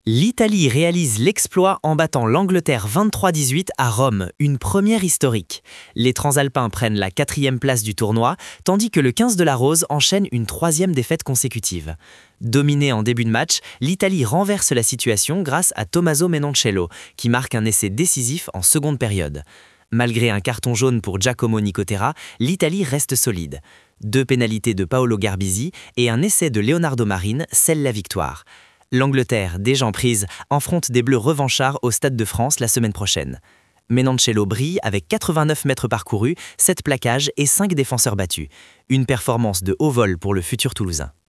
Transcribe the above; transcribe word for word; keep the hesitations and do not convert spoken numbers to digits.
L'Italie réalise l'exploit en battant l'Angleterre vingt-trois à dix-huit à Rome, une première historique. Les Transalpins prennent la quatrième place du tournoi, tandis que le quinze de la Rose enchaîne une troisième défaite consécutive. Dominée en début de match, l'Italie renverse la situation grâce à Tommaso Menoncello, qui marque un essai décisif en seconde période. Malgré un carton jaune pour Giacomo Nicotera, l'Italie reste solide. Deux pénalités de Paolo Garbisi et un essai de Leonardo Marin scellent la victoire. L'Angleterre, déjà en prise, affronte des Bleus revanchards au Stade de France la semaine prochaine. Menoncello brille avec quatre-vingt-neuf mètres parcourus, sept plaquages et cinq défenseurs battus. Une performance de haut vol pour le futur Toulousain.